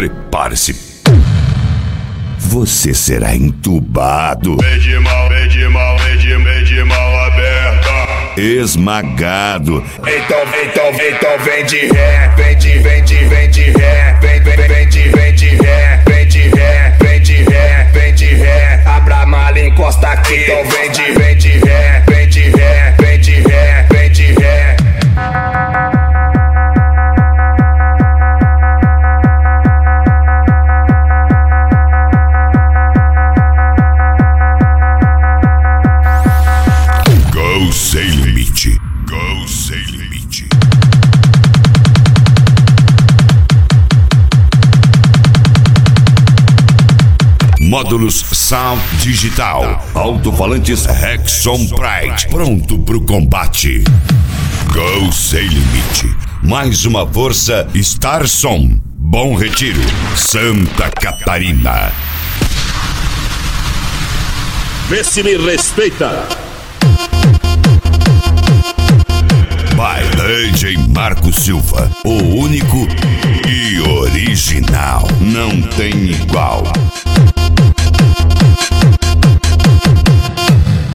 prepare-se. Você será entubado, Medimal aberta, esmagado, então vem de ré, vem de ré, vem de ré, vem de ré, abra a mala e encosta aqui, então vem de ré, vem de ré, vem de ré. Go Sem Limite, Go Sem Limite. Módulos Sound Digital, alto-falantes Rexon Pride, pronto pro combate. Go Sem Limite, mais uma força Star Som, Bom Retiro, Santa Catarina. Vê se me respeita. By DJ Marco Silva, o único e original, não tem igual.